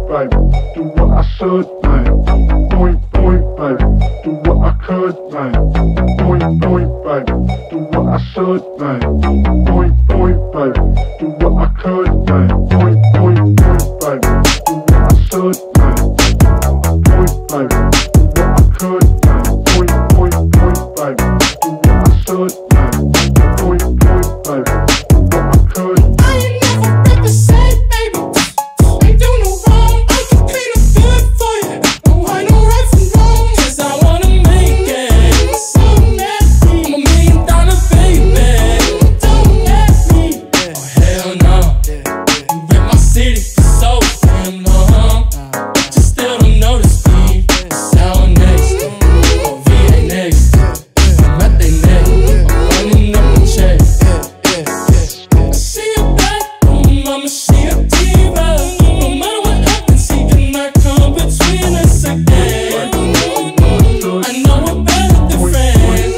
baby, do what I should, man. Point, baby, do what I could, man. Point, baby, do what I should, man. Point, baby, do what I could, man. Point, baby, do what I should, man. Point, baby, do what I could, man. Point, baby, do what I should, man. Point, baby, do what I could. I ain't never represent, baby. Ain't do no wrong. I can clean up good for you. No, I know right from wrong. 'Cause I wanna make it. So nasty. I'm $1 million baby. Don't ask me. Oh hell no. You rip my city for so damn long, but you still don't notice me. Sour next, or VA next. I'm at they neck. I'm running up the check. See you back home, I'ma see a diva. No matter what happens, he cannot come between us again. I know we're better than friends.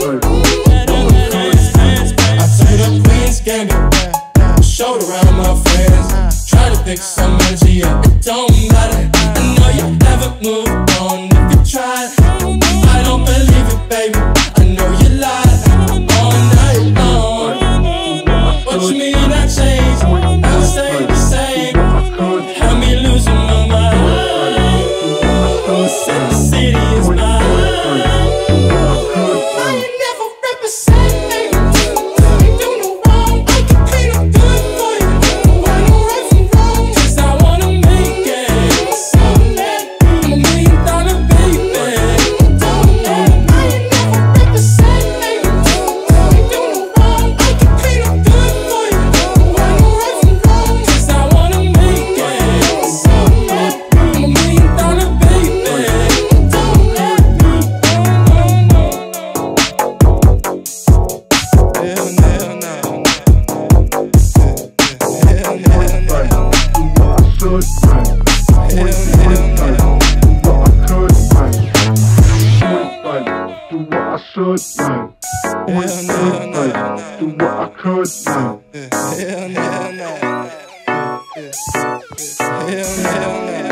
I took the Queen's Gambit, showed around my friends. Try to pick some energy up, it don't matter. I know you haven't moved on if you tried. I don't believe it, baby. I know you lied all night long. What you mean I changed? I'll stay the same. Had me losing my mind. Said the city is mine. I ain't never represent, baby. Ain't do no wrong. I can clean up good for you. I know right from wrong. 'Cause I wanna make it. So let me. I'm $1 million baby. Don't let me. I ain't never represent, baby. Ain't do no wrong. I can clean up good for you. I know right from wrong. 'Cause I wanna make it. So let me. I'm $1 million baby. Don't let me. No. Hell no. Do what I should, man. Point, baby, do what I could, man. Hell no.